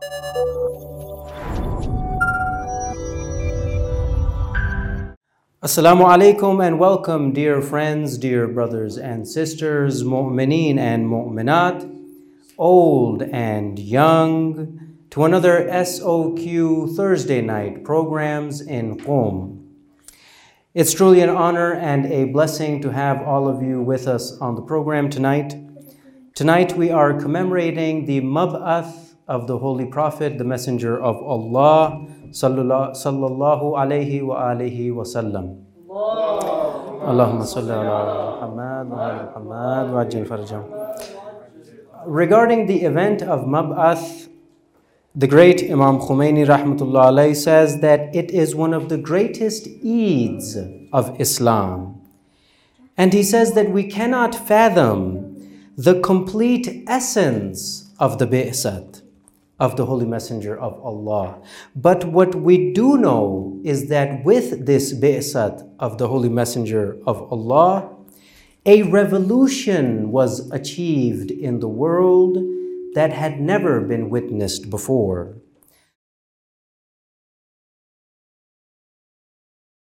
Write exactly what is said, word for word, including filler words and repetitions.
Assalamu alaikum and welcome, dear friends, dear brothers and sisters, mu'mineen and mu'minat, old and young, to another S O Q Thursday night programs in Qom. It's truly an honor and a blessing to have all of you with us on the program tonight. Tonight we are commemorating the Mab'ath of the Holy Prophet, the Messenger of Allah, sallallahu alayhi wa alihi wa sallam. Allahumma salli ala Muhammad wa ala Muhammad wa ajil farjahum. Regarding the event of Mab'ath, the great Imam Khomeini rahmatullah alayhi says that it is one of the greatest Eids of Islam. And he says that we cannot fathom the complete essence of the Bi'sat of the Holy Messenger of Allah. But what we do know is that with this Bi'sat of the Holy Messenger of Allah, a revolution was achieved in the world that had never been witnessed before.